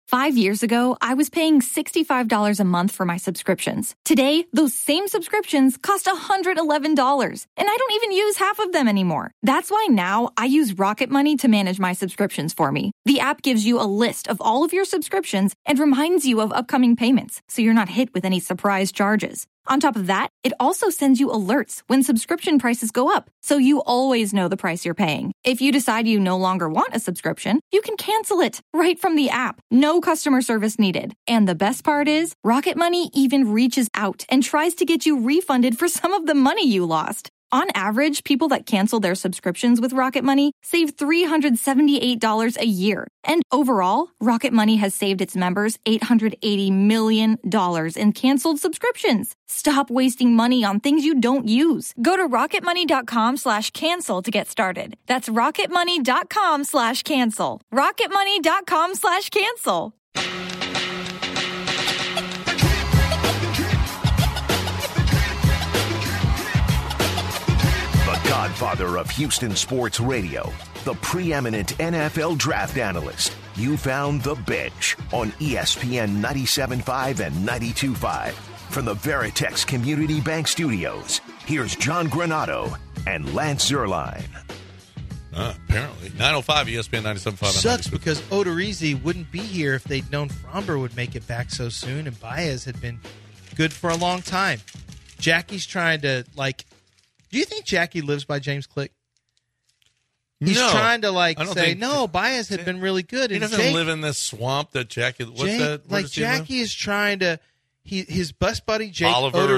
5 years ago, I was paying $65 a month for my subscriptions. Today, those same subscriptions cost $111, and I don't even use half of them anymore. That's why now I use Rocket Money to manage my subscriptions for me. The app gives you a list of all of your subscriptions and reminds you of upcoming payments, so you're not hit with any surprise charges. On top of that, it also sends you alerts when subscription prices go up, so you always know the price you're paying. If you decide you no longer want a subscription, you can cancel it right from the app. No customer service needed. And the best part is, Rocket Money even reaches out and tries to get you refunded for some of the money you lost. On average, people that cancel their subscriptions with Rocket Money save $378 a year. And overall, Rocket Money has saved its members $880 million in canceled subscriptions. Stop wasting money on things you don't use. Go to rocketmoney.com/cancel to get started. That's rocketmoney.com/cancel. rocketmoney.com/cancel. Godfather of Houston sports radio, the preeminent NFL draft analyst. You found The Bench on ESPN 97.5 and 92.5. From the Veritex Community Bank Studios, here's John Granado and Lance Zierlein. Apparently. 905 ESPN 97.5. Sucks because Odorizzi wouldn't be here if they'd known Fromber would make it back so soon, and Baez had been good for a long time. Jackie's trying to, do you think Jackie lives by James Click? He's trying to say, no, Baez had been really good. He doesn't live in this swamp that Jackie. Jackie is trying to. His best buddy Jake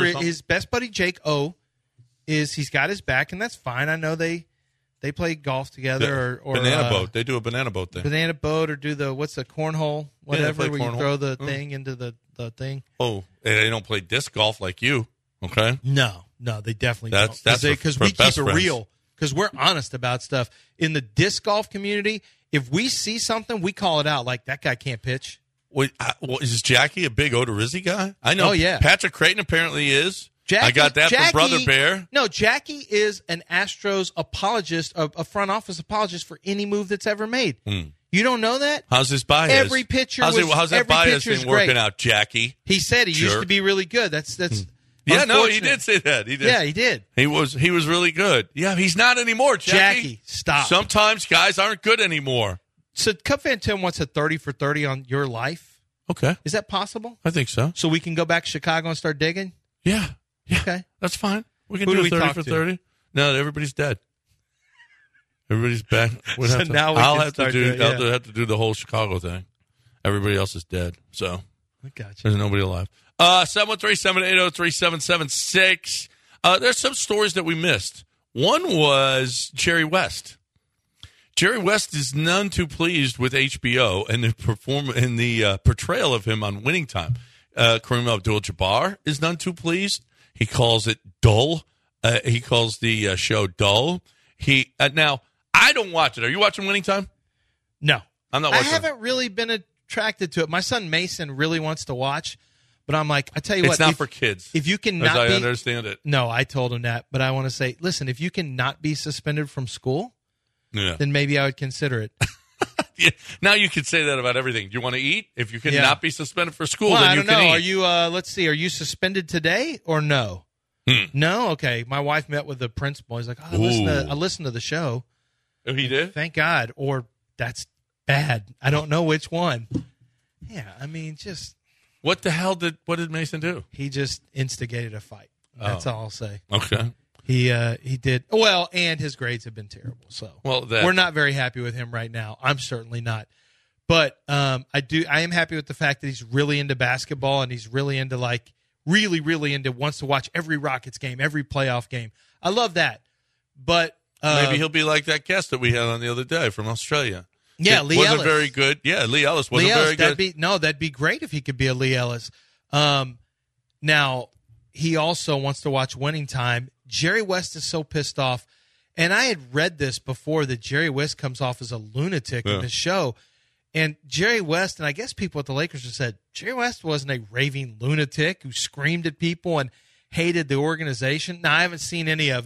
Jake O, he's got his back, and that's fine. I know they play golf together or banana boat. They do a banana boat thing. Banana boat or do the cornhole, whatever, where you throw the thing into the thing. Oh, they don't play disc golf like you. Okay. No, they definitely don't. That's because we keep it real. Because we're honest about stuff. In the disc golf community, if we see something, we call it out. Like, that guy can't pitch. Wait, is Jackie a big Odorizzi guy? I know. Oh, yeah. Patrick Creighton apparently is. I got that from Brother Bear. No, Jackie is an Astros apologist, a front office apologist for any move that's ever made. You don't know that? How's his Baez? Every pitcher how's that Baez thing working out, Jackie? He said he used to be really good. That's Yeah, no, he did say that. He did. Yeah, he did. He was really good. Yeah, he's not anymore, Jackie, stop. Sometimes guys aren't good anymore. So Cup Fan Tim wants a 30 for 30 on your life. Okay. Is that possible? I think so. So we can go back to Chicago and start digging? Yeah. Okay. That's fine. We can do a 30 for 30. No, everybody's dead. Everybody's back. I'll have to do the whole Chicago thing. Everybody else is dead. So I got you. There's nobody alive. 713-780-3776. There's some stories that we missed. One was Jerry West. Jerry West is none too pleased with HBO and the portrayal of him on Winning Time. Kareem Abdul-Jabbar is none too pleased. He calls it dull. He calls the show dull. Now, I don't watch it. Are you watching Winning Time? No. I'm not watching it. I haven't really been attracted to it. My son Mason really wants to watch, but I'm like, I tell you what. It's not for kids. If you can not I understand it. No, I told him that, but I want to say, listen, if you can not be suspended from school, then maybe I would consider it. Yeah. Now you can say that about everything. Do you want to eat? If you can not be suspended for school, then I you don't can know. eat. Are you? Let's see. Are you suspended today or no? No. Okay. My wife met with the principal. He's like, I listened to the show. Oh, he did? Thank God. Or that's bad. I don't know which one. Yeah. I mean, just what did Mason do? He just instigated a fight. That's all I'll say. Okay. He did well, and his grades have been terrible. So we're not very happy with him right now. I'm certainly not, but I am happy with the fact that he's really into basketball and he's really into really into wants to watch every Rockets game, every playoff game. I love that. But maybe he'll be like that guest that we had on the other day from Australia. Yeah, Lee wasn't Ellis. Very good. Yeah, Lee Ellis wasn't very good. That'd be great if he could be a Lee Ellis. Now he also wants to watch Winning Time. Jerry West is so pissed off, and I had read this before that Jerry West comes off as a lunatic in the show. And Jerry West, and I guess people at the Lakers have said, Jerry West wasn't a raving lunatic who screamed at people and hated the organization. Now, I haven't seen any of it,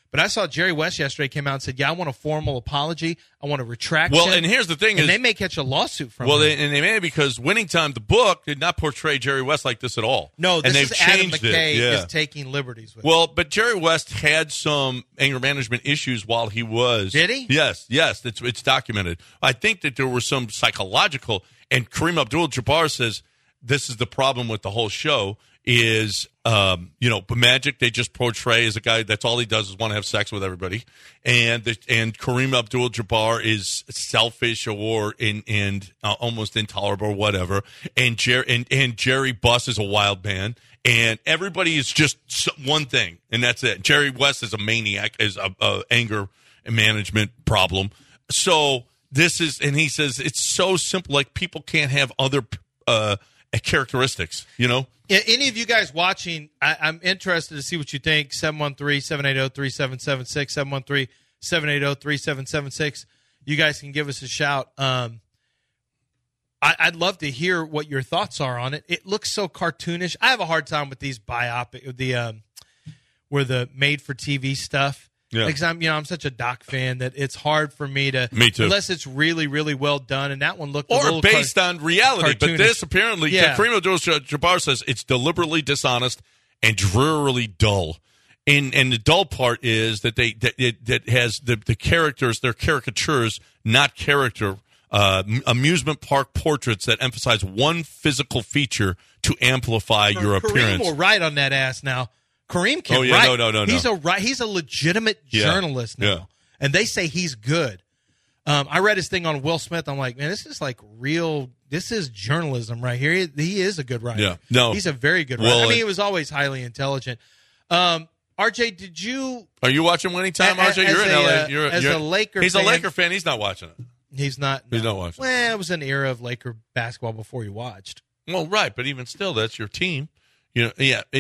But I saw Jerry West yesterday came out and said, I want a formal apology. I want a retraction. Well, and here's the thing and they may catch a lawsuit from him. And they may, because Winning Time, the book, did not portray Jerry West like this at all. No, this and they've is Adam changed McKay it. is taking liberties with Well, but Jerry West had some anger management issues while he was. Did he? Yes. It's documented. I think that there were some psychological, and Kareem Abdul-Jabbar says this is the problem with the whole show is, Magic, they just portray as a guy that's all he does is want to have sex with everybody. And Kareem Abdul-Jabbar is selfish or almost intolerable or whatever. And Jerry Buss is a wild man. And everybody is just one thing, and that's it. Jerry West is a maniac, is a anger management problem. So this is, and he says it's so simple, like people can't have other characteristics, Any of you guys watching, I'm interested to see what you think. 713-780-3776, 713-780-3776. You guys can give us a shout. I'd love to hear what your thoughts are on it. It looks so cartoonish. I have a hard time with these biopic, where the made-for-TV stuff. Yeah. Because I'm such a doc fan that it's hard for me to. Me too. Unless it's really, really well done, and that one looked a little based on reality. cartoonish. But this apparently, Kareem Abdul-Jabbar says it's deliberately dishonest and drearily dull. And the dull part is that that has the characters, they're caricatures, not character. Amusement park portraits that emphasize one physical feature to amplify your appearance. Kareem will write on that ass now. Kareem can write. No. He's a legitimate journalist now, and they say he's good. I read his thing on Will Smith. I'm like, man, this is like real. This is journalism right here. He is a good writer. Yeah, no, he's a very good writer. I mean, he was always highly intelligent. RJ, did you? Are you watching Winning Time, RJ? You're in LA. You're a Laker. He's a Laker fan. He's not watching it. He's not. He's not watching. Well, it was an era of Laker basketball before you watched. Well, right, but even still, that's your team. It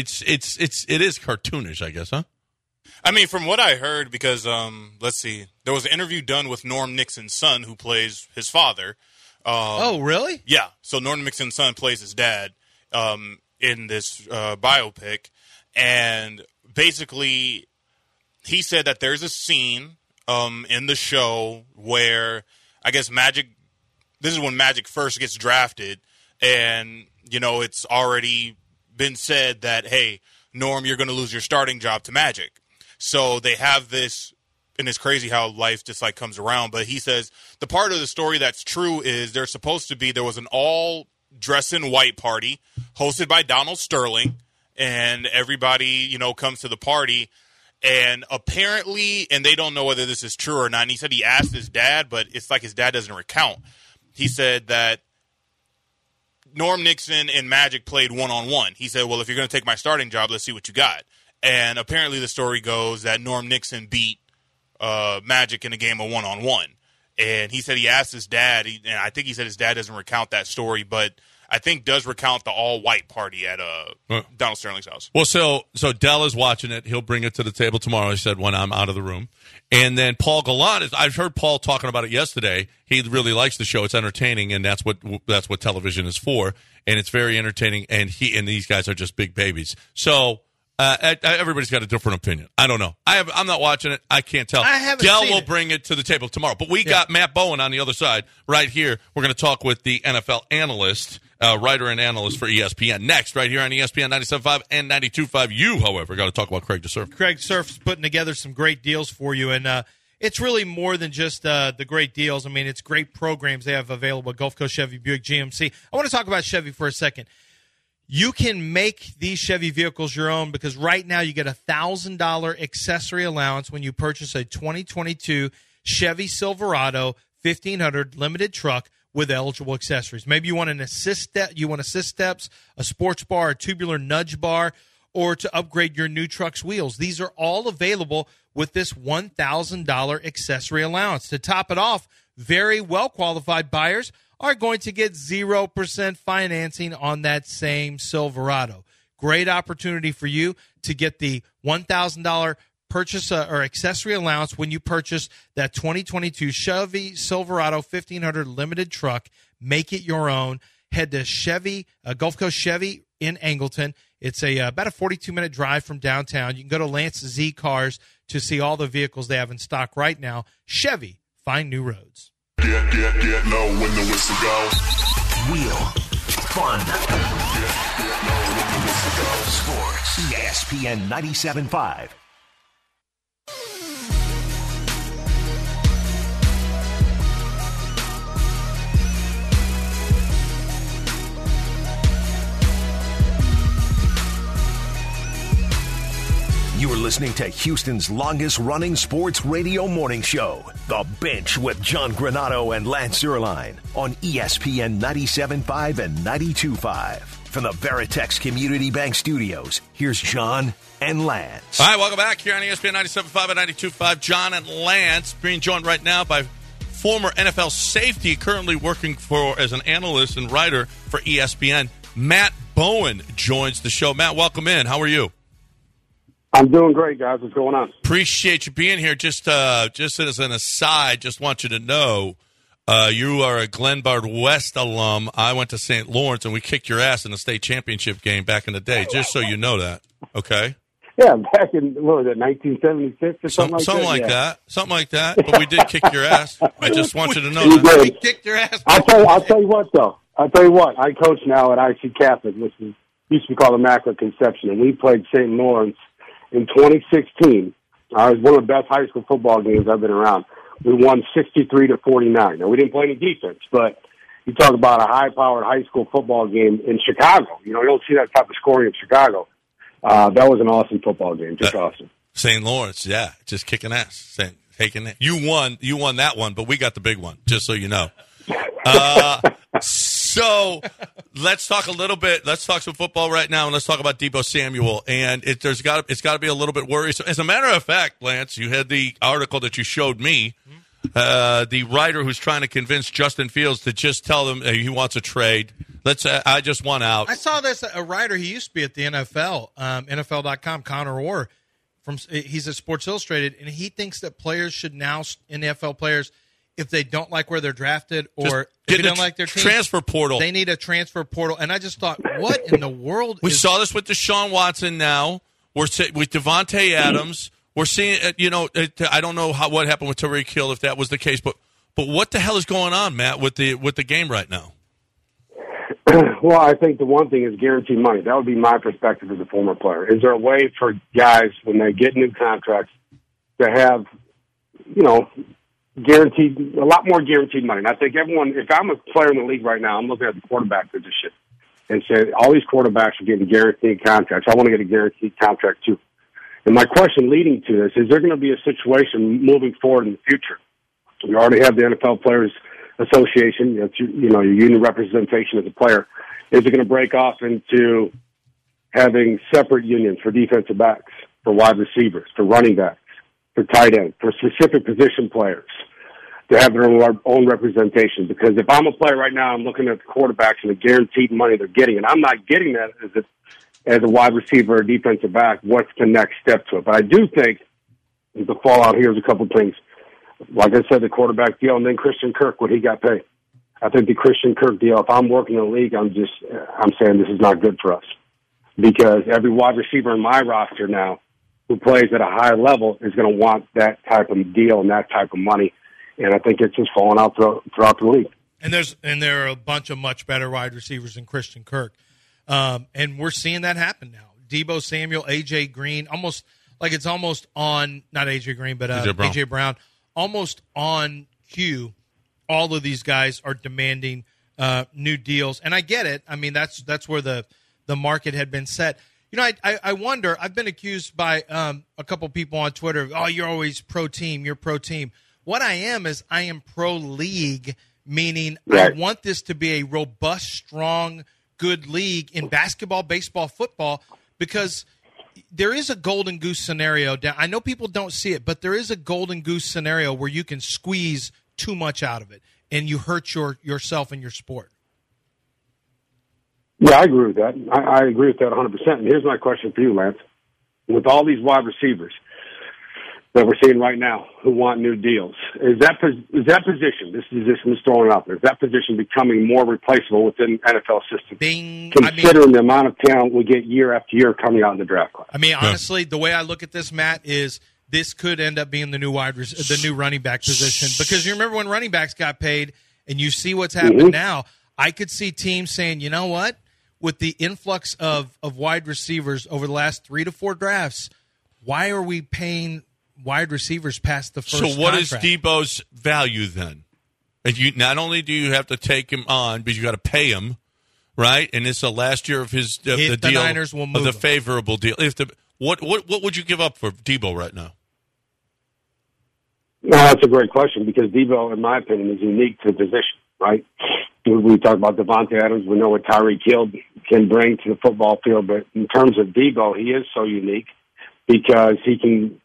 is cartoonish, I guess, huh? I mean, from what I heard, because let's see, there was an interview done with Norm Nixon's son, who plays his father. Oh, really? Yeah. So Norm Nixon's son plays his dad in this biopic, and basically, he said that there's a scene in the show where I guess Magic. This is when Magic first gets drafted, and it's already been said that, hey, Norm, you're going to lose your starting job to Magic. So they have this, and it's crazy how life just like comes around. But he says the part of the story that's true is there was an all dress in white party hosted by Donald Sterling, and everybody, comes to the party. And apparently, and they don't know whether this is true or not, and he said he asked his dad, but it's like his dad doesn't recount. He said that Norm Nixon and Magic played one-on-one. He said, well, if you're going to take my starting job, let's see what you got. And apparently the story goes that Norm Nixon beat Magic in a game of one-on-one. And he said he asked his dad, and I think he said his dad doesn't recount that story, but I think does recount the all-white party at Donald Sterling's house. Well, so Dell is watching it. He'll bring it to the table tomorrow, he said, when I'm out of the room. And then Paul Gallant I've heard Paul talking about it yesterday. He really likes the show. It's entertaining, and that's what television is for. And it's very entertaining, and these guys are just big babies. So everybody's got a different opinion. I don't know. I'm not watching it. I can't tell. I haven't Dell seen will it. bring it to the table tomorrow. But we got Matt Bowen on the other side right here. We're going to talk with the NFL analyst, writer and analyst for ESPN. Next, right here on ESPN 97.5 and 92.5. You, however, got to talk about Craig DeSurf. Craig DeSurf's putting together some great deals for you, and it's really more than just the great deals. I mean, it's great programs they have available at Gulf Coast Chevy Buick GMC. I want to talk about Chevy for a second. You can make these Chevy vehicles your own because right now you get a $1,000 accessory allowance when you purchase a 2022 Chevy Silverado 1500 limited truck with eligible accessories. Maybe you want assist steps, a sports bar, a tubular nudge bar, or to upgrade your new truck's wheels. These are all available with this $1,000 accessory allowance. To top it off, very well-qualified buyers are going to get 0% financing on that same Silverado. Great opportunity for you to get the $1,000 purchase or accessory allowance when you purchase that 2022 Chevy Silverado 1500 limited truck. Make it your own. Head to Chevy, Gulf Coast Chevy in Angleton It's about a 42-minute drive from downtown. You can go to Lance Z Cars to see all the vehicles they have in stock right now. Chevy, find new roads. Get low when the whistle goes. Real fun. Get low when the whistle goes. Sports. ESPN 97.5. You are listening to Houston's longest-running sports radio morning show, The Bench with John Granato and Lance Zierlein on ESPN 97.5 and 92.5. From the Veritex Community Bank Studios, here's John and Lance. All right, welcome back here on ESPN 97.5 and 92.5. John and Lance being joined right now by former NFL safety, currently working as an analyst and writer for ESPN. Matt Bowen joins the show. Matt, welcome in. How are you? I'm doing great, guys. What's going on? Appreciate you being here. Just as an aside, just want you to know you are a Glenbard West alum. I went to St. Lawrence, and we kicked your ass in the state championship game back in the day, just so you know that. Okay? Yeah, back in, what was it, 1976 or something like that? Something like that. But we did kick your ass. I just want you to know that. We kicked your ass. I'll tell you what, though. I coach now at IC Catholic, which used to be called Immaculate Conception, and we played St. Lawrence in 2016. It was one of the best high school football games I've been around. We won 63-49. Now, we didn't play any defense, but you talk about a high-powered high school football game in Chicago. You don't see that type of scoring in Chicago. That was an awesome football game, just awesome. St. Lawrence, yeah, just kicking ass. Taking it. You won that one, but we got the big one, just so you know. So let's talk a little bit. Let's talk some football right now, and let's talk about Deebo Samuel. And it's got to be a little bit worrisome. As a matter of fact, Lance, you had the article that you showed me. The writer who's trying to convince Justin Fields to just tell them he wants a trade. I just want out. I saw this. A writer, he used to be at the NFL, NFL.com, Connor Orr. He's at Sports Illustrated, and he thinks that players should now, NFL players, if they don't like where they're drafted or if they don't like their team, transfer portal. They need a transfer portal. And I just thought, what in the world? We saw this with Deshaun Watson now. We're with Devontae Adams. We're seeing, I don't know what happened with Tyreek Hill, if that was the case, but what the hell is going on, Matt, with the game right now? Well, I think the one thing is guaranteed money. That would be my perspective as a former player. Is there a way for guys, when they get new contracts, to have, guaranteed, a lot more guaranteed money? And I think everyone, if I'm a player in the league right now, I'm looking at the quarterback position and say, all these quarterbacks are getting guaranteed contracts. I want to get a guaranteed contract too. And my question leading to this, is there going to be a situation moving forward in the future? You already have the NFL Players Association, that's your union representation as a player. Is it going to break off into having separate unions for defensive backs, for wide receivers, for running backs, for tight end, for specific position players to have their own representation? Because if I'm a player right now, I'm looking at the quarterbacks and the guaranteed money they're getting, and I'm not getting that as a wide receiver or defensive back. What's the next step to it? But I do think the fallout here is a couple of things. Like I said, the quarterback deal, and then Christian Kirk, what he got paid. I think the Christian Kirk deal, if I'm working in the league, I'm saying this is not good for us. Because every wide receiver in my roster now who plays at a high level is going to want that type of deal and that type of money. And I think it's just falling out throughout the league. And there are a bunch of much better wide receivers than Christian Kirk. And we're seeing that happen now. Deebo Samuel, A.J. Green, almost on, not A.J. Green, but A.J. Brown, almost on cue. All of these guys are demanding new deals. And I get it. I mean, that's where the market had been set. I wonder, I've been accused by a couple people on Twitter of, you're always pro-team, you're pro-team. What I am is I am pro-league, meaning right. I want this to be a robust, strong, good league in basketball, baseball, football, because there is a golden goose scenario. I know people don't see it, but there is a golden goose scenario where you can squeeze too much out of it, and you hurt yourself and your sport. Yeah, I agree with that. I agree with that 100%. And here's my question for you, Lance. With all these wide receivers, that we're seeing right now who want new deals. Is that position, this is just I'm just throwing it out there, is that position becoming more replaceable within NFL system? Considering the amount of talent we get year after year coming out in the draft class. I mean, honestly, the way I look at this, Matt, is this could end up being the new running back position, because you remember when running backs got paid, and you see what's happened now. I could see teams saying, you know what, with the influx of wide receivers over the last 3 to 4 drafts, why are we paying wide receivers past the first So what contract? is Debo's value then? And you not only do you have to take him on, but you got to pay him, right? And it's the last year of his the deal, Niners will move of the him. favorable deal. What would you give up for Debo right now? No, that's a great question, because Debo, in my opinion, is unique to the position, right? We talk about Devontae Adams. We know what Tyreek Hill can bring to the football field, but in terms of Debo, he is so unique because he can,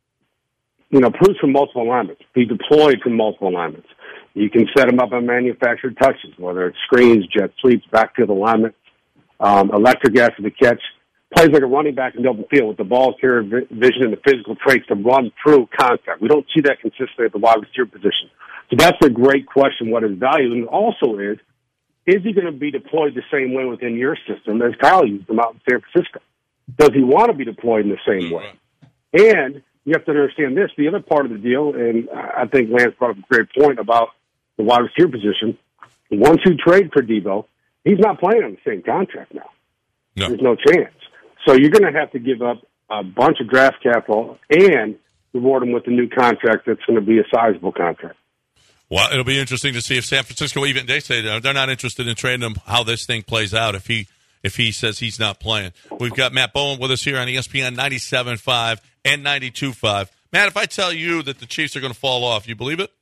produce from multiple alignments, be deployed from multiple alignments. You can set him up on manufactured touches, whether it's screens, jet sweeps, backfield alignment, electric after the catch. Plays like a running back in the open field with the ball carrier vision and the physical traits to run through contact. We don't see that consistently at the wide receiver position. So that's a great question, what his value. And also is he going to be deployed the same way within your system as Kyle used him out in San Francisco? Does he want to be deployed in the same way? And you have to understand this, the other part of the deal, and I think Lance brought up a great point about the wide receiver position. Once you trade for Debo, he's not playing on the same contract now. No. There's no chance. So you're going to have to give up a bunch of draft capital and reward him with a new contract that's going to be a sizable contract. Well, it'll be interesting to see if San Francisco, even they say they're not interested in trading him, how this thing plays out if he says he's not playing. We've got Matt Bowen with us here on ESPN 97.5 and 92.5. Matt, if I tell you that the Chiefs are going to fall off, you believe it?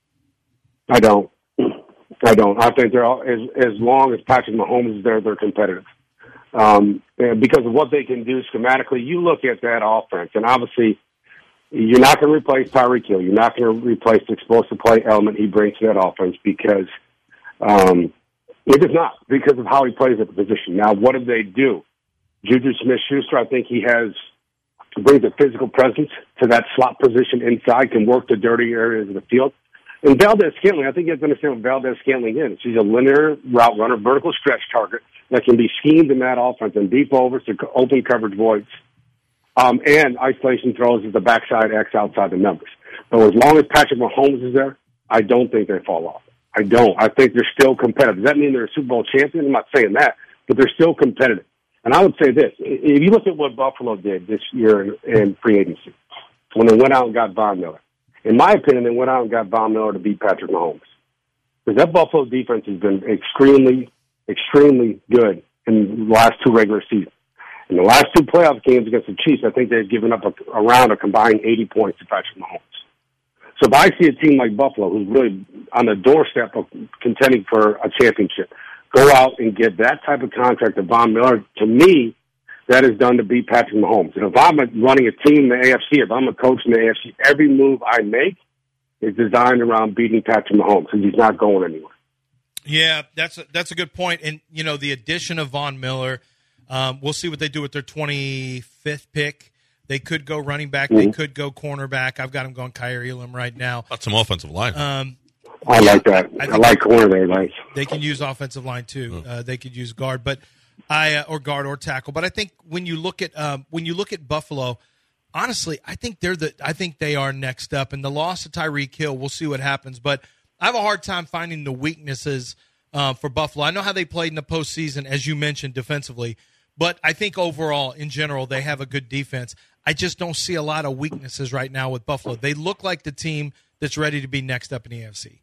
I don't. I think they're all, as long as Patrick Mahomes is there, they're competitive. Because of what they can do schematically, you look at that offense, and obviously you're not going to replace Tyreek Hill. You're not going to replace the explosive play element he brings to that offense because it is not, because of how he plays at the position. Now, what did they do? Juju Smith-Schuster, I think he brings a physical presence to that slot position inside, can work the dirty areas of the field. And Valdez-Scantling, I think you have to understand what Valdez-Scantling is. She's a linear route runner, vertical stretch target that can be schemed in that offense and deep overs to open coverage voids, and isolation throws at the backside X outside the numbers. So as long as Patrick Mahomes is there, I don't think they fall off. I don't. I think they're still competitive. Does that mean they're a Super Bowl champion? I'm not saying that, but they're still competitive. And I would say this. If you look at what Buffalo did this year in free agency, when they went out and got Von Miller, in my opinion, they went out and got Von Miller to beat Patrick Mahomes. Because that Buffalo defense has been extremely, extremely good in the last 2 regular seasons. In the last 2 playoff games against the Chiefs, I think they've given up around a combined 80 points to Patrick Mahomes. So if I see a team like Buffalo, who's really on the doorstep of contending for a championship, go out and get that type of contract of Von Miller, to me, that is done to beat Patrick Mahomes. And if I'm running a team in the AFC, if I'm a coach in the AFC, every move I make is designed around beating Patrick Mahomes because he's not going anywhere. Yeah, that's a good point. And, the addition of Von Miller, we'll see what they do with their 25th pick. They could go running back. They could go cornerback. I've got him going Kyle Elam right now. That's some offensive line. I like that. I like corner there, nice. They can use offensive line too. They could use guard, but or guard or tackle. But I think when you look at Buffalo, honestly, I think they are next up. And the loss of Tyreek Hill, we'll see what happens. But I have a hard time finding the weaknesses for Buffalo. I know how they played in the postseason, as you mentioned, defensively. But I think overall, in general, they have a good defense. I just don't see a lot of weaknesses right now with Buffalo. They look like the team that's ready to be next up in the AFC.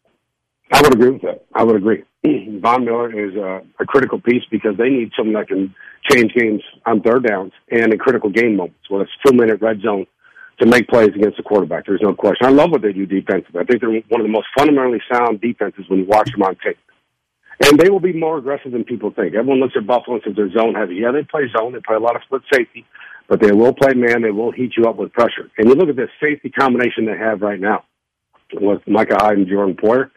I would agree with that. I would agree. Von Miller is a critical piece because they need someone that can change games on third downs and in critical game moments, whether it's 2-minute red zone, to make plays against the quarterback. There's no question. I love what they do defensively. I think they're one of the most fundamentally sound defenses when you watch them on tape. And they will be more aggressive than people think. Everyone looks at Buffalo and says they're zone heavy. Yeah, they play zone. They play a lot of split safety. But they will play man. They will heat you up with pressure. And you look at this safety combination they have right now with Micah Hyde and Jordan Poyer.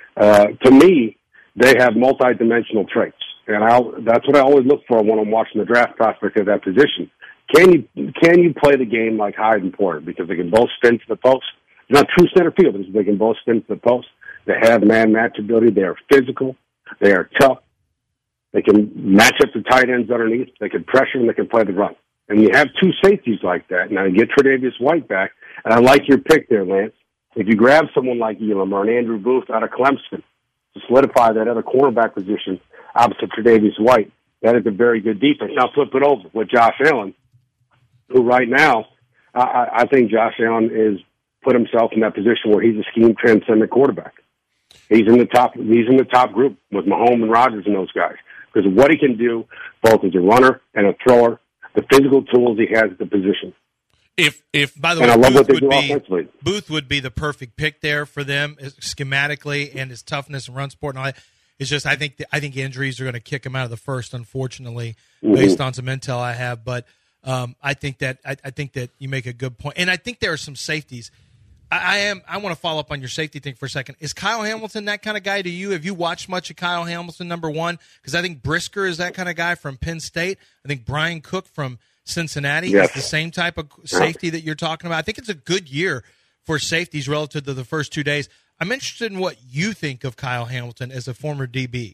To me, they have multi-dimensional traits. And that's what I always look for when I'm watching the draft prospect of that position. Can you play the game like Hyde and Porter? Because they can both spin to the post. They're not true center fielders. They can both spin to the post. They have man-match ability. They are physical. They are tough. They can match up the tight ends underneath. They can pressure and they can play the run. And you have two safeties like that. Now, you get Tre'Davious White back, and I like your pick there, Lance. If you grab someone like Elam or an Andrew Booth out of Clemson to solidify that other cornerback position opposite Tre'Davious White, that is a very good defense. Now, flip it over with Josh Allen, who right now, I think Josh Allen is put himself in that position where he's a scheme transcendent quarterback. He's in the top group with Mahomes and Rodgers and those guys because of what he can do, both as a runner and a thrower, the physical tools he has at the position. If by the way, and I love what they do offensively. Booth would be the perfect pick there for them schematically, and his toughness and run support and all that. It's just I think injuries are going to kick him out of the first, unfortunately, based on some intel I have. But I think that you make a good point, and I think there are some safeties. I want to follow up on your safety thing for a second. Is Kyle Hamilton that kind of guy to you? Have you watched much of Kyle Hamilton, number one? Because I think Brisker is that kind of guy from Penn State. I think Brian Cook from Cincinnati is the same type of safety that you're talking about. I think it's a good year for safeties relative to the first 2 days. I'm interested in what you think of Kyle Hamilton as a former DB.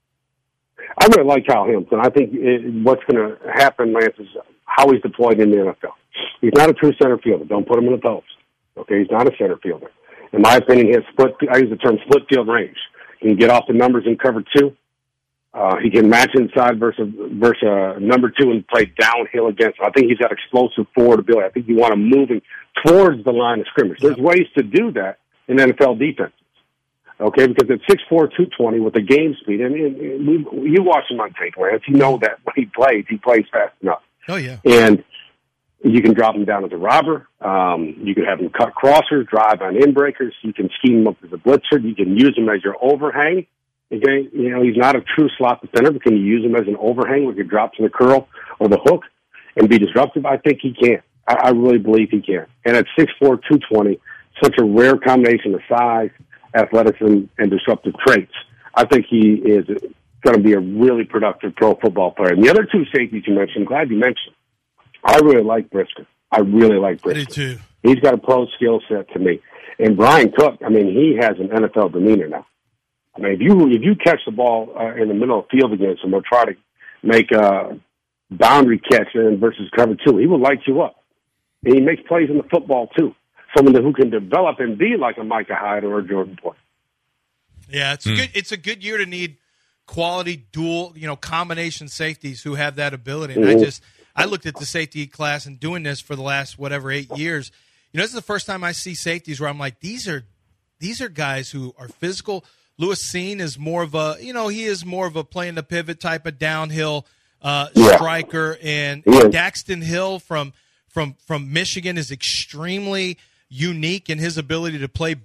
I really like Kyle Hamilton. I think what's going to happen, Lance, is how he's deployed in the NFL. He's not a true center fielder. Don't put him in the post. Okay, he's not a center fielder. In my opinion, he has I use the term split field range. He can get off the numbers in cover two. He can match inside versus number two and play downhill against him. I think he's got explosive forward ability. I think you want him moving towards the line of scrimmage. There's ways to do that in NFL defenses. Okay, because at 6'4", 220 with the game speed, and you watch him on tape, Lance, you know that when he plays fast enough. Oh, yeah. And you can drop him down as a robber. You can have him cut crossers, drive on in-breakers. You can scheme him up as a blitzer. You can use him as your overhang. Okay, he's not a true slot defender, but can you use him as an overhang where he can drop to the curl or the hook and be disruptive? I think he can. I really believe he can. And at 6'4", 220, such a rare combination of size, athleticism, and disruptive traits, I think he is going to be a really productive pro football player. And the other two safeties you mentioned, I'm glad you mentioned. I really like Brisker. I do too. He's got a pro skill set to me. And Brian Cook, he has an NFL demeanor now. If you catch the ball in the middle of the field against him or try to make a boundary catch versus cover two, he will light you up. And he makes plays in the football too. Someone who can develop and be like a Micah Hyde or a Jordan Poyer. Yeah, it's a good year to need quality dual, combination safeties who have that ability. And I looked at the safety class and doing this for the last 8 years. This is the first time I see safeties where I'm like, these are guys who are physical. Lewis Cine is more of a, he is more of a playing the pivot type of downhill striker, and Daxton Hill from Michigan is extremely unique in his ability to play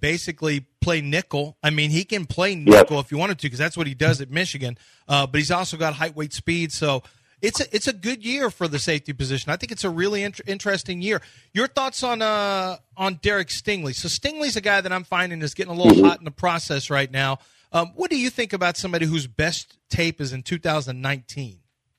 nickel. He can play nickel if you wanted to, because that's what he does at Michigan. But he's also got height, weight, speed. So it's a good year for the safety position. I think it's a really interesting year. Your thoughts on Derek Stingley? So Stingley's a guy that I'm finding is getting a little hot in the process right now. What do you think about somebody whose best tape is in 2019?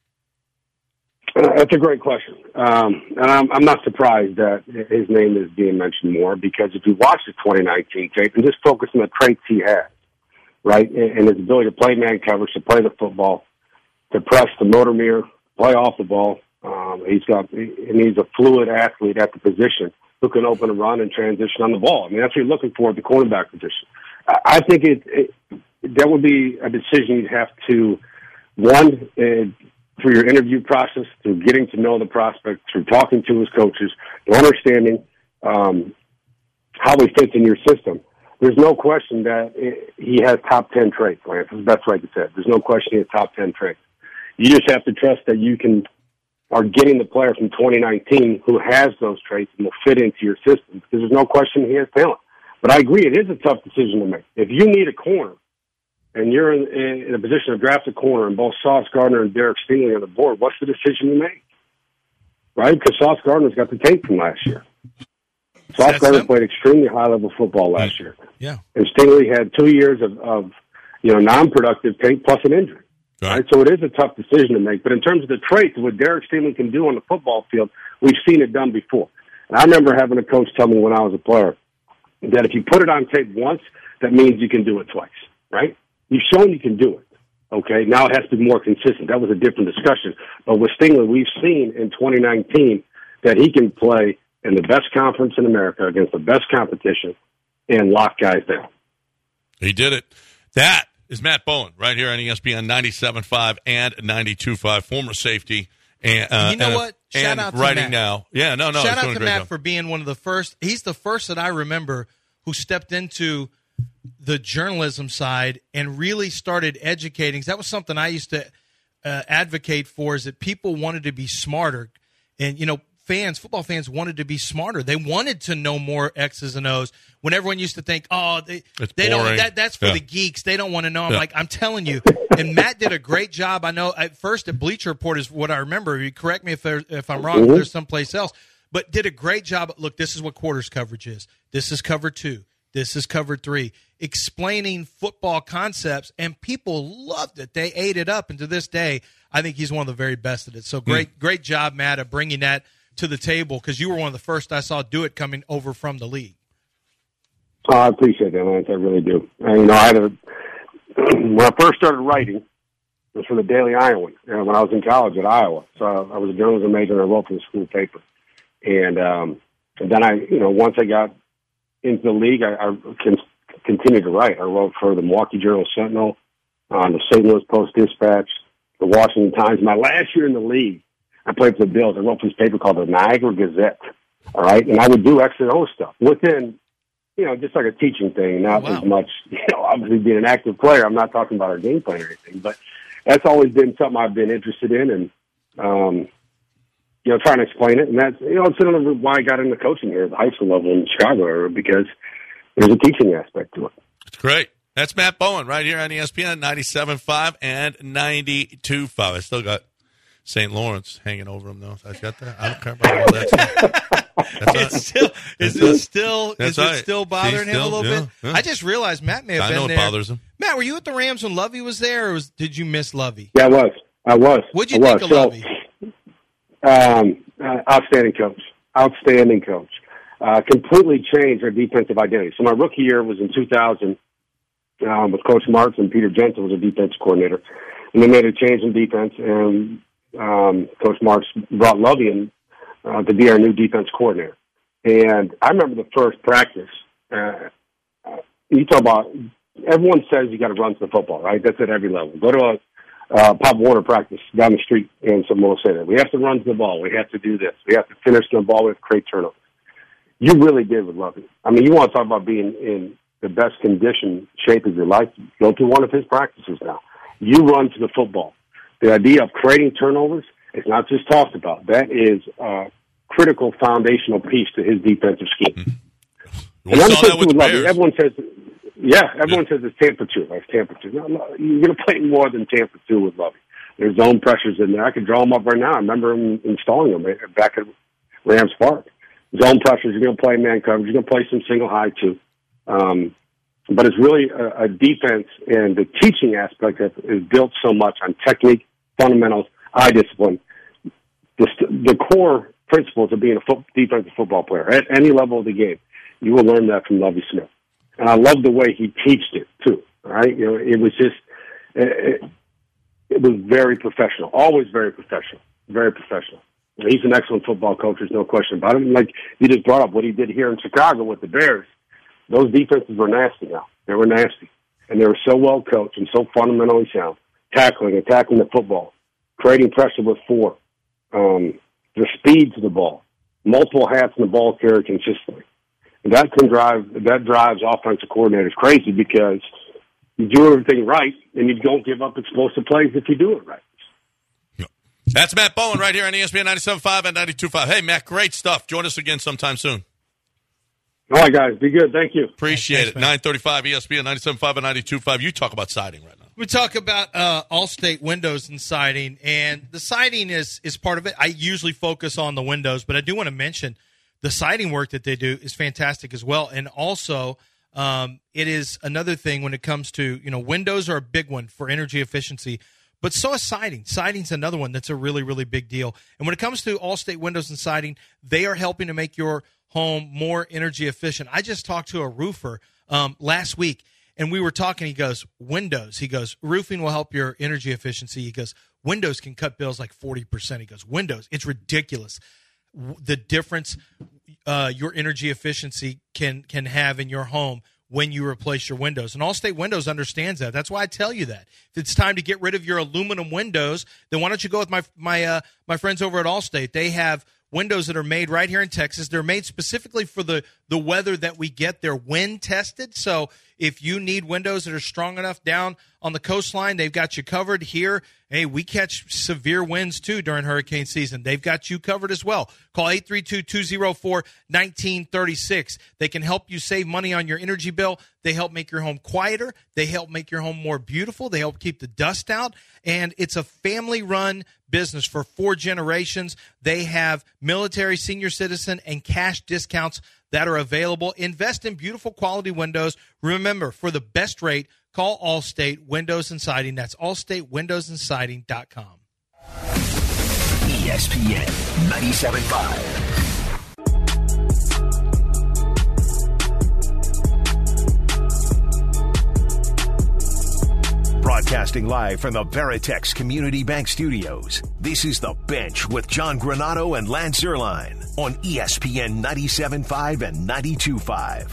That's a great question. And I'm not surprised that his name is being mentioned more, because if you watch the 2019 tape and just focus on the traits he has, right, and his ability to play man coverage, to play the football, to press the motor mirror, play off the ball. He's a fluid athlete at the position who can open a run and transition on the ball. That's what you're looking for at the cornerback position. I think that would be a decision you'd have to, through your interview process, through getting to know the prospect, through talking to his coaches, through understanding how he fits in your system. There's no question that he has top 10 traits, Lance. That's right to say. There's no question he has top 10 traits. You just have to trust that you are getting the player from 2019 who has those traits and will fit into your system, because there's no question he has talent. But I agree, it is a tough decision to make. If you need a corner and you're in a position to draft a corner and both Sauce Gardner and Derek Stingley on the board, what's the decision you make? Right? Because Sauce Gardner's got the tape from last year. Sauce Gardner played extremely high-level football last year. Yeah. And Stingley had 2 years of non-productive tape plus an injury. Right? So it is a tough decision to make. But in terms of the traits of what Derek Stingley can do on the football field, we've seen it done before. And I remember having a coach tell me when I was a player that if you put it on tape once, that means you can do it twice, right? You've shown you can do it. Okay, now it has to be more consistent. That was a different discussion. But with Stingley, we've seen in 2019 that he can play in the best conference in America against the best competition and lock guys down. He did it. That is Matt Bowen right here on ESPN 97.5 and 92.5, former safety. And you know what? Shout out to writing Matt. Now. Yeah, no. Shout out to Matt job. for being one of the first. He's the first that I remember who stepped into the journalism side and really started educating. That was something I used to advocate for, is that people wanted to be smarter. And, football fans wanted to be smarter. They wanted to know more X's and O's. When everyone used to think, they don't, that's for the geeks. They don't want to know. I'm like, I'm telling you. And Matt did a great job. I know at first at Bleacher Report is what I remember. You correct me if I'm wrong, if there's someplace else. But did a great job. Look, this is what quarters coverage is. This is cover 2. This is cover 3, explaining football concepts, and people loved it. They ate it up, and to this day, I think he's one of the very best at it. So great job, Matt, of bringing that to the table, because you were one of the first I saw do it coming over from the league. Oh, I appreciate that, Lance. I really do. And, when I first started writing, it was for the Daily Iowan when I was in college at Iowa. So I was a journalism major, and I wrote for the school paper. And then once I got into the league, I continued to write. I wrote for the Milwaukee Journal-Sentinel, the St. Louis Post-Dispatch, the Washington Times. My last year in the league, I played for the Bills. I wrote for this paper called the Niagara Gazette, all right? And I would do X and O stuff within, just like a teaching thing, not as much, obviously being an active player. I'm not talking about our game plan or anything, but that's always been something I've been interested in, and, trying to explain it. And that's, it's another why I got into coaching here at the high school level in Chicago area, because there's a teaching aspect to it. It's great. That's Matt Bowen right here on ESPN 97.5 and 92.5. I still got St. Lawrence hanging over him, though. I got that. I don't care about all that stuff. Is it still bothering him a little bit? Yeah. I just realized Matt may have been there. I know it bothers him. Matt, were you at the Rams when Lovey was there, or did you miss Lovey? Yeah, I was. What'd you think of Lovey? Outstanding coach. Completely changed our defensive identity. So my rookie year was in 2000 with Coach Martz, and Peter Jensen was a defense coordinator. And they made a change in defense, and Coach Martz brought Lovey in to be our new defense coordinator. And I remember the first practice. You talk about, everyone says you got to run to the football, right? That's at every level. Go to a Pop Warner practice down the street, and someone will say that. We have to run to the ball. We have to do this. We have to finish the ball. We have to create turnovers. You really did with Lovey. I mean, you want to talk about being in the best condition, shape of your life. Go to one of his practices now. You run to the football. The idea of creating turnovers is not just talked about. That is a critical foundational piece to his defensive scheme. We saw that with the Bears. Everyone says it's Tampa 2. That's Tampa 2. No, you're going to play more than Tampa 2 with Lovey. There's zone pressures in there. I could draw them up right now. I remember him installing them back at Rams Park. Zone pressures, you're going to play man coverage. You're going to play some single high, too. But it's really a defense, and the teaching aspect that is built so much on technique, fundamentals, eye discipline. The core principles of being a defensive football player at any level of the game. You will learn that from Lovie Smith. And I love the way he teached it, too. All right? It was just, it was very professional, always very professional, very professional. He's an excellent football coach, there's no question about it. And like you just brought up what he did here in Chicago with the Bears, those defenses were nasty now. They were nasty. And they were so well coached and so fundamentally sound. Attacking the football, creating pressure with 4, the speed to the ball, multiple hats in the ball carrier consistently. And that drives offensive coordinators crazy, because you do everything right and you don't give up explosive plays if you do it right. That's Matt Bowen right here on ESPN 97.5 and 92.5. Hey, Matt, great stuff. Join us again sometime soon. All right, guys. Be good. Thank you. Appreciate it. 935 ESPN 97.5 and 92.5. You talk about siding right now. We talk about Allstate windows and siding, and the siding is part of it. I usually focus on the windows, but I do want to mention the siding work that they do is fantastic as well. And also, it is another thing when it comes to, windows are a big one for energy efficiency. But so is siding. Siding's another one that's a really, really big deal. And when it comes to Allstate Windows and Siding, they are helping to make your home more energy efficient. I just talked to a roofer last week, and we were talking. He goes, windows. He goes, roofing will help your energy efficiency. He goes, windows can cut bills like 40%. He goes, windows, it's ridiculous. The difference your energy efficiency can have in your home when you replace your windows. And Allstate Windows understands that. That's why I tell you that. If it's time to get rid of your aluminum windows, then why don't you go with my friends over at Allstate? They have windows that are made right here in Texas. They're made specifically for the weather that we get. They're wind tested. So if you need windows that are strong enough down on the coastline, they've got you covered here. Hey, we catch severe winds too during hurricane season. They've got you covered as well. Call 832-204-1936. They can help you save money on your energy bill. They help make your home quieter. They help make your home more beautiful. They help keep the dust out. And it's a family-run business for 4 generations. They have military, senior citizen, and cash discounts that are available. Invest in beautiful quality windows. Remember, for the best rate, call Allstate Windows and Siding. That's AllstateWindowsandSiding.com. ESPN 97.5. Broadcasting live from the Veritex Community Bank Studios, this is The Bench with John Granato and Lance Zierlein on ESPN 97.5 and 92.5.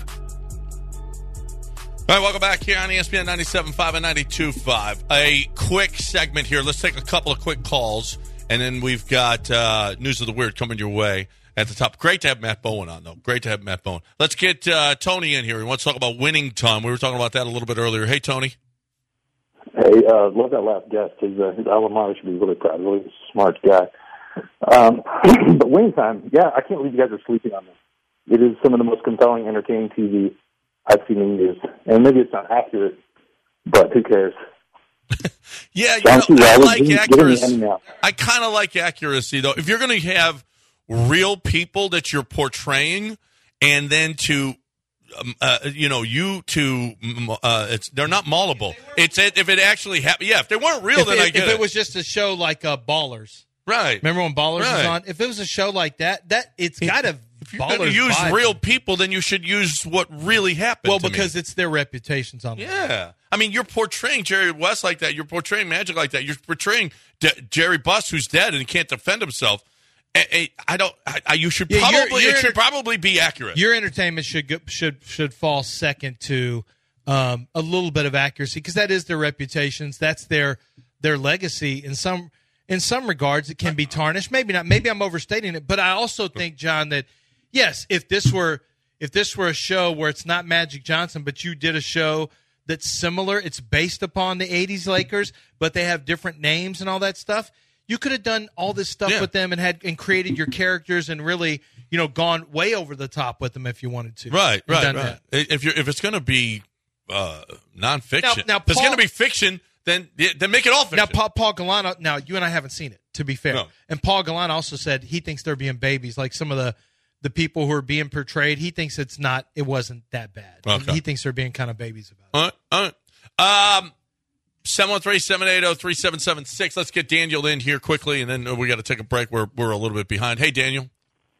All right, welcome back here on ESPN 97.5 and 92.5. A quick segment here. Let's take a couple of quick calls, and then we've got News of the Weird coming your way at the top. Great to have Matt Bowen on, though. Great to have Matt Bowen. Let's get Tony in here. He wants to talk about winning time. We were talking about that a little bit earlier. Hey, Tony. Hey, love that last guest. His alma mater should be really proud. Really smart guy. But winning time, yeah, I can't believe you guys are sleeping on this. It is some of the most compelling, entertaining TV I've seen in years. And maybe it's not accurate, but who cares? Yeah, I like accuracy. I kind of like accuracy, though. If you're going to have real people that you're portraying, and then to they're not maulable. It's if it actually happened. Yeah, if they weren't real, then I get it. If it was just a show like Ballers, right? Remember when Ballers was on? If it was a show like that it's got a if you're going to use real people, then you should use what really happened. Well, because it's their reputations on. Yeah, I mean, you're portraying Jerry West like that. You're portraying Magic like that. You're portraying Jerry Buss, who's dead and can't defend himself. You should probably it should probably be accurate. Your entertainment should fall second to a little bit of accuracy, because that is their reputations. That's their legacy. In some regards, it can be tarnished. Maybe not. Maybe I'm overstating it, but I also think, John, that yes, if this were a show where it's not Magic Johnson, but you did a show that's similar, it's based upon the '80s Lakers, but they have different names and all that stuff. You could have done all this stuff with them and created your characters and really, gone way over the top with them if you wanted to. Right. If it's going to be nonfiction, now if it's going to be fiction, then make it all fiction. Now, Paul Gallant. Now, you and I haven't seen it, to be fair. No. And Paul Gallant also said he thinks they're being babies, like some of the people who are being portrayed. He thinks it wasn't that bad. Okay. He thinks they're being kind of babies about it. All right. 713-780-3776. Let's get Daniel in here quickly, and then we got to take a break. We're a little bit behind. Hey, Daniel.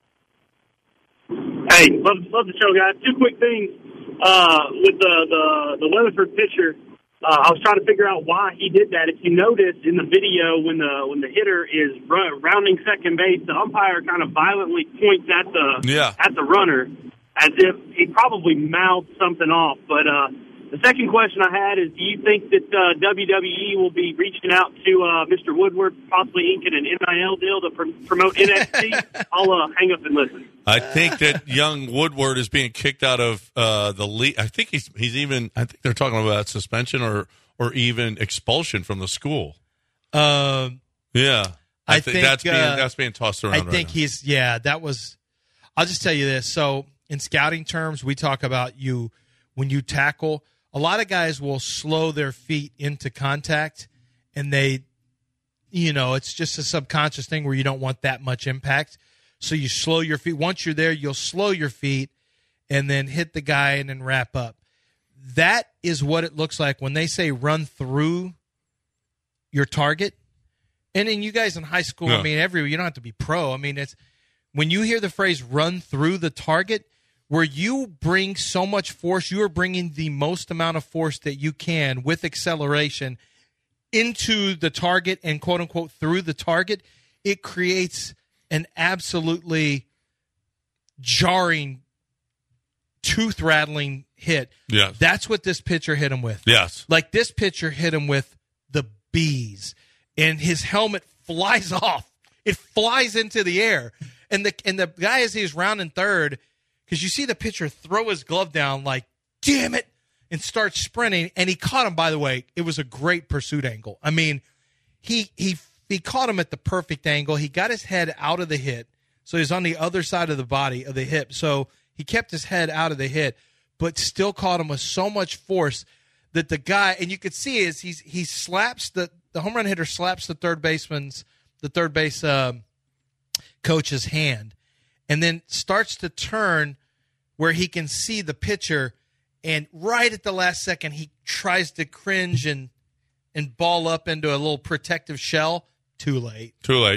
Hey, love the show, guys. 2 quick things. With the Weatherford pitcher, I was trying to figure out why he did that. If you notice in the video, when the hitter is rounding second base, the umpire kind of violently points at the runner, as if he probably mouthed something off. But the second question I had is, do you think that WWE will be reaching out to Mr. Woodward, possibly inking an NIL deal to promote NXT? I'll hang up and listen. I think that young Woodward is being kicked out of the league. I think he's even. I think they're talking about suspension or even expulsion from the school. Yeah, I think that's being tossed around. I think he's. Yeah, that was. I'll just tell you this. So in scouting terms, we talk about when you tackle. A lot of guys will slow their feet into contact, and it's just a subconscious thing where you don't want that much impact. So you slow your feet. Once you're there, you'll slow your feet and then hit the guy and then wrap up. That is what it looks like when they say run through your target. And then you guys in high school, I mean, you don't have to be pro. I mean, it's when you hear the phrase run through the target, where you bring so much force, you are bringing the most amount of force that you can with acceleration into the target and quote unquote through the target. It creates an absolutely jarring, tooth rattling hit. Yes. That's what this pitcher hit him with. Yes. Like this pitcher hit him with the bees, and his helmet flies off. It flies into the air. And the guy, as he's rounding third, because you see the pitcher throw his glove down like, damn it, and start sprinting. And he caught him, by the way. It was a great pursuit angle. I mean, he caught him at the perfect angle. He got his head out of the hit. So he's on the other side of the body, of the hip. So he kept his head out of the hit, but still caught him with so much force that the guy, and you could see is he slaps the home run hitter slaps the third base coach's hand, and then starts to turn where he can see the pitcher, and right at the last second he tries to cringe and ball up into a little protective shell. Too late.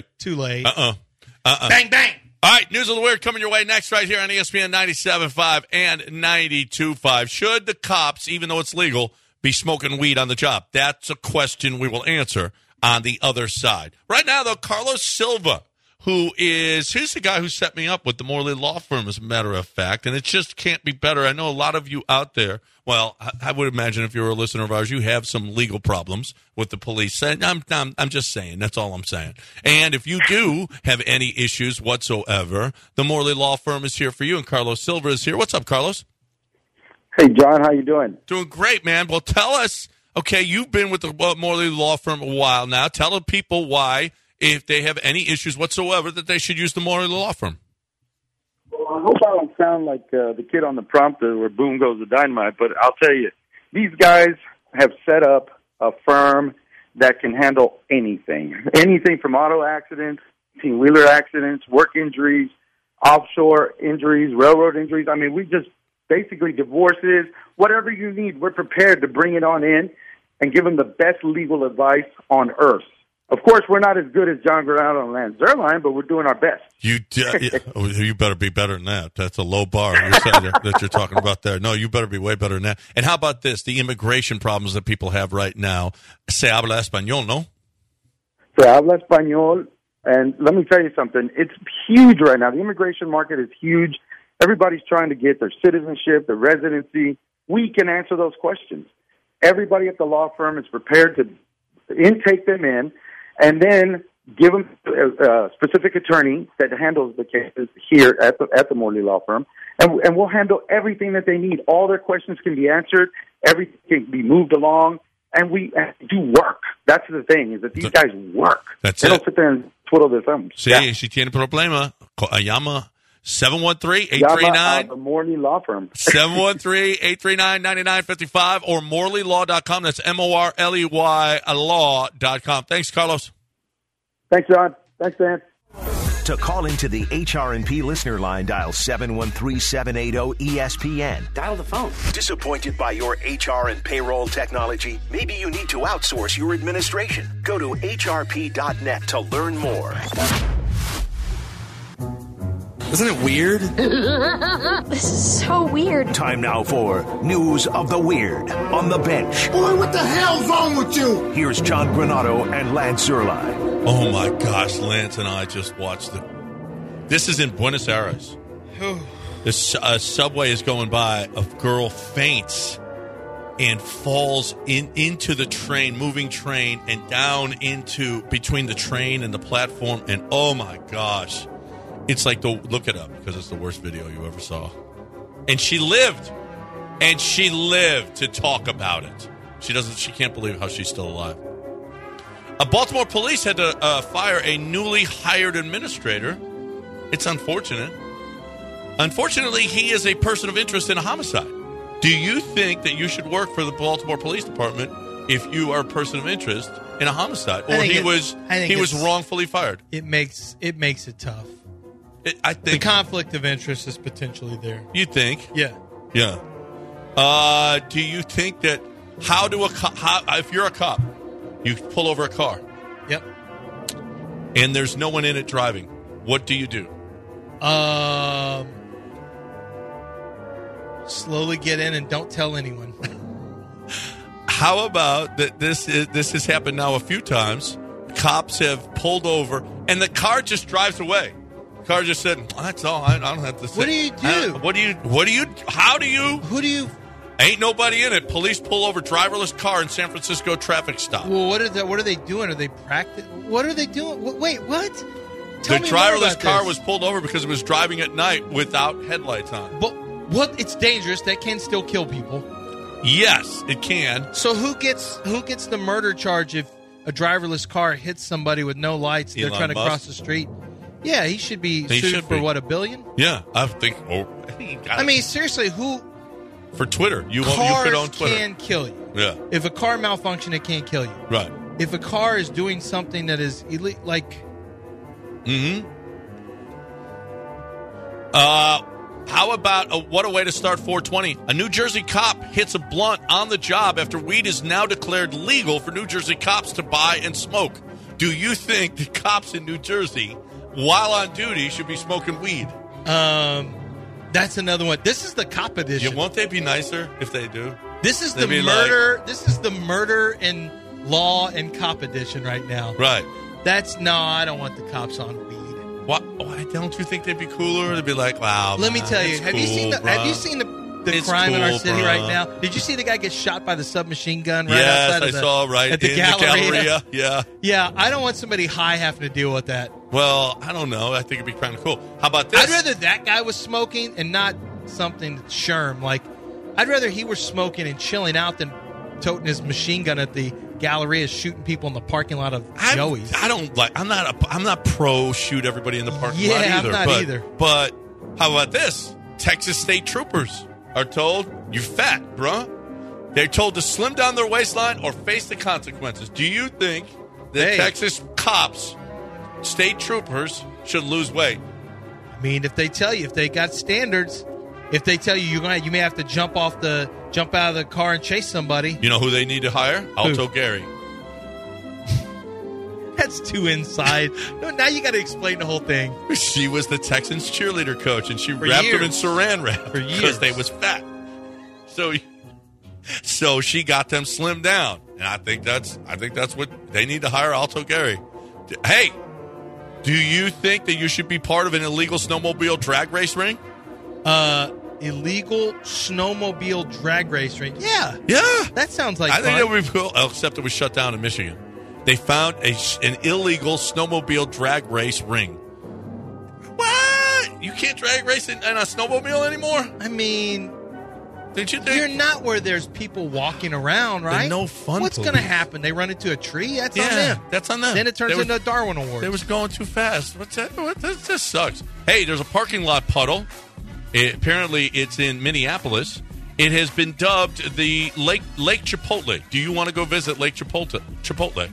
Bang, bang. All right, News of the Weird coming your way next right here on ESPN 97.5 and 92.5. Should the cops, even though it's legal, be smoking weed on the job? That's a question we will answer on the other side. Right now, though, Carlos Silva, he's the guy who set me up with the Morley Law Firm, as a matter of fact, and it just can't be better. I know a lot of you out there, well, I would imagine if you're a listener of ours, you have some legal problems with the police. I'm just saying. That's all I'm saying. And if you do have any issues whatsoever, the Morley Law Firm is here for you, and Carlos Silva is here. What's up, Carlos? Hey, John, how you doing? Doing great, man. Well, tell us, okay, you've been with the Morley Law Firm a while now. Tell the people why, if they have any issues whatsoever, that they should use the Morley Law Firm. Well, I hope I don't sound like the kid on the prompter where boom goes the dynamite, but I'll tell you, these guys have set up a firm that can handle anything. Anything from auto accidents, team-wheeler accidents, work injuries, offshore injuries, railroad injuries. I mean, we just basically divorces, whatever you need, we're prepared to bring it on in and give them the best legal advice on earth. Of course, we're not as good as John Granado and Lance Zierlein, but we're doing our best. You better be better than that. That's a low bar that you're talking about there. No, you better be way better than that. And how about this? The immigration problems that people have right now. Se habla español, no? Se habla español. And let me tell you something. It's huge right now. The immigration market is huge. Everybody's trying to get their citizenship, their residency. We can answer those questions. Everybody at the law firm is prepared to intake them in and then give them a specific attorney that handles the cases here at the Morley Law Firm, and we'll handle everything that they need. All their questions can be answered. Everything can be moved along, and we do work. That's the thing, is that these guys work. That's they don't sit there and twiddle their thumbs. Sí, si tiene problema, llama 713-839 the Morley Law Firm. 713-839-9955 or morleylaw.com. That's MORLEY law.com. Thanks, Carlos. Thanks, John. Thanks, Dan. To call into the HRP listener line, dial 713-780-ESPN. Dial the phone. Disappointed by your HR and payroll technology? Maybe you need to outsource your administration. Go to hrp.net to learn more. Isn't it weird? This is so weird. Time now for News of the Weird on the Bench. Boy, what the hell's wrong with you? Here's John Granado and Lance Zierlein. Oh, my gosh. Lance and I just watched it. This is in Buenos Aires. This subway is going by. A girl faints and falls into the train, moving train, and down into between the train and the platform. And, oh, my gosh. It's like, look it up because it's the worst video you ever saw. And she lived. And she lived to talk about it. She can't believe how she's still alive. Baltimore police had to fire a newly hired administrator. It's unfortunate. Unfortunately, he is a person of interest in a homicide. Do you think that you should work for the Baltimore Police Department if you are a person of interest in a homicide? Or he was wrongfully fired? It makes it tough. I think the conflict of interest is potentially there. You think? Yeah. Do you think that if you're a cop You pull over a car. Yep. And there's no one in it driving. What do you do? Slowly get in and don't tell anyone. How about that? This has happened now a few times. Cops have pulled over, and the car just drives away. The car just said, "That's all. I don't have to say." What do you do? Who do you? Ain't nobody in it. Police pull over driverless car in San Francisco traffic stop. Well, what are they doing? Are they practice? What are they doing? Wait, what? The driverless car was pulled over because it was driving at night without headlights on. But what? It's dangerous. That can still kill people. Yes, it can. So who gets the murder charge if a driverless car hits somebody with no lights? They're trying to cross the street. Yeah, he should be sued for what, $1 billion? Yeah, I think. I mean, seriously, who? For Twitter, you could own Twitter. Can kill you. Yeah. If a car malfunctions, it can't kill you. Right. If a car is doing something that is like. Mm-hmm. How about what a way to start 420? A New Jersey cop hits a blunt on the job after weed is now declared legal for New Jersey cops to buy and smoke. Do you think the cops in New Jersey, while on duty, should be smoking weed? That's another one. This is the cop edition. Yeah, won't they be nicer if they do? This is the murder. This is the murder and law and cop edition right now. Right. I don't want the cops on weed. What? Why don't you think they'd be cooler? They'd be like, wow. Let me tell you. Have you seen the crime in our city right now? Did you see the guy get shot by the submachine gun right outside of at the Galleria? Yeah. Yeah, I don't want somebody high having to deal with that. Well, I don't know. I think it'd be kind of cool. How about this? I'd rather that guy was smoking and not something that's Sherm. Like, I'd rather he was smoking and chilling out than toting his machine gun at the Galleria, shooting people in the parking lot of Joey's. I'm not pro shoot everybody in the parking lot either. I'm not either. But how about this? Texas state troopers are told, "You're fat, bruh." They're told to slim down their waistline or face the consequences. Do you think that Texas cops, state troopers, should lose weight? I mean, if they got standards, if they tell you you may have to jump out of the car and chase somebody. You know who they need to hire? Alto Gary. That's too inside. No, now you got to explain the whole thing. She was the Texans cheerleader coach, and she wrapped them in saran wrap because they was fat. So she got them slimmed down, and I think that's what they need to hire Alto Gary. Hey, do you think that you should be part of an illegal snowmobile drag race ring? Illegal snowmobile drag race ring. Yeah. That sounds like I think that would be cool, except it was shut down in Michigan. They found an illegal snowmobile drag race ring. What? You can't drag race in a snowmobile anymore? I mean, did you think? You're not where there's people walking around, right? There's no fun. What's going to happen? They run into a tree? That's on them. That's on them. Then it turns into a Darwin Award. They was going too fast. What's that? This sucks. Hey, there's a parking lot puddle. Apparently, it's in Minneapolis. It has been dubbed the Lake Chipotle. Do you want to go visit Lake Chipotle?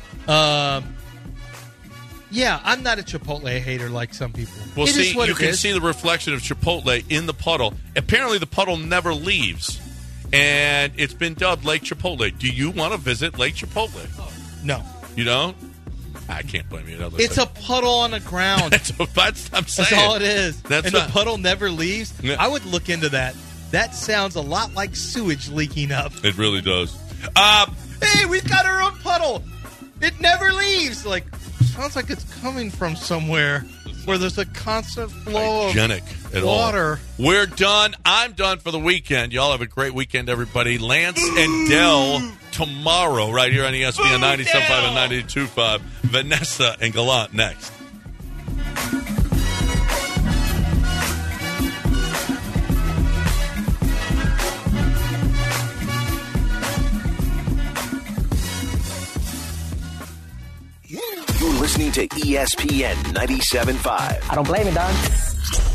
Yeah, I'm not a Chipotle hater like some people. Well, you can see the reflection of Chipotle in the puddle. Apparently, the puddle never leaves, and it's been dubbed Lake Chipotle. Do you want to visit Lake Chipotle? No. You don't? I can't blame you. It's a puddle on the ground. That's all it is. The puddle never leaves. Yeah. I would look into that. That sounds a lot like sewage leaking up. It really does. Hey, we've got our own puddle. It never leaves. Like, sounds like it's coming from somewhere where there's a constant flow of water. We're done. I'm done for the weekend. Y'all have a great weekend, everybody. Lance and Dell tomorrow right here on ESPN 97.5 and 92.5. Vanessa and Gallant next. You're listening to ESPN 97.5. I don't blame it, Don.